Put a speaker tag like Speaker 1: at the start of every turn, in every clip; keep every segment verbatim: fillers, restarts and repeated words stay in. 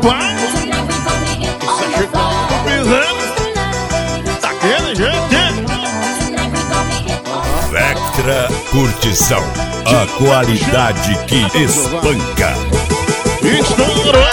Speaker 1: vai. Você chegando pisando daquele jeito.
Speaker 2: Vectra Curtição, a qualidade que espanca.
Speaker 1: Estourou.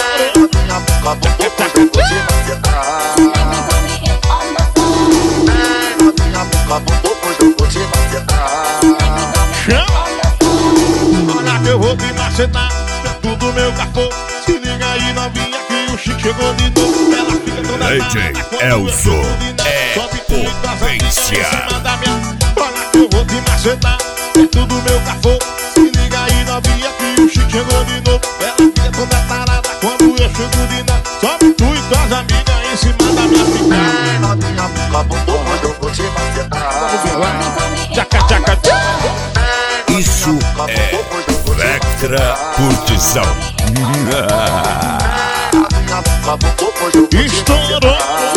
Speaker 1: Chama. Olha que eu vou te macetar dentro do meu capô. Se liga aí, novinha, que o Chico chegou de novo. Ela fica toda
Speaker 2: D J Elzo é potência.
Speaker 1: Olha que eu vou te macetar dentro do meu capô. Se liga aí, novinha, que o Chico chegou de novo. Ela fica toda tarada quando eu chego de novo. Sobe tu e tuas amigas em cima da minha pica. Novinha, fica bumbum, hoje eu vou te macetar. Tchaca, tchaca, tchaca.
Speaker 2: Isso é Vectra Curtição.
Speaker 1: Estourou.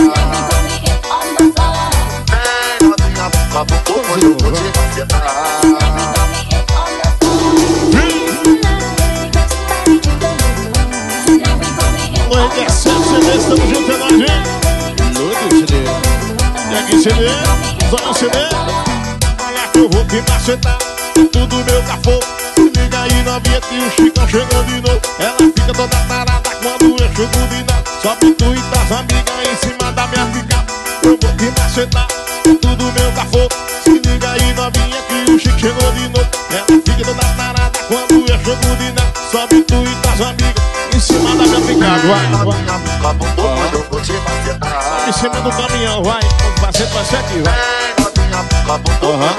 Speaker 1: Oi, descendo C D, estamos juntos, é nóis, hein? Louco, C D. E aqui, C D, só um C D. Olha que eu vou te macetar dentro do meu capô. Se liga aí, novinha, que o Chicão chegou de novo. Ela fica toda tarada quando eu chego de novo. Sobe tu e tuas amigas em cima da minha pica. Eu vou te macetar dentro do meu capô. Se liga aí, novinha, que o Chico chegou de novo. Ela fica toda tarada quando eu chego de novo. Sobe tu e tuas amigas em cima da minha pica. Vai, vai. Sobe em cima do caminhão, vai. O parceiro vai ser aqui, vai. Uhum.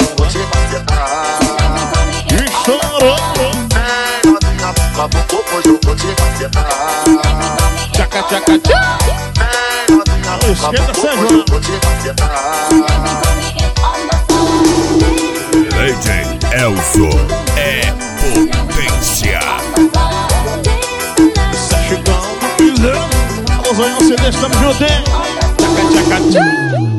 Speaker 1: Estourou. Tchaca, tchaca, tchaca. Esquenta, Sérgio.
Speaker 2: D J Elzo é potência.
Speaker 1: Está chegando, pisando. Alô, Zonhão, C D, estamos juntos, hein? Tchaca, tchaca, tchaca.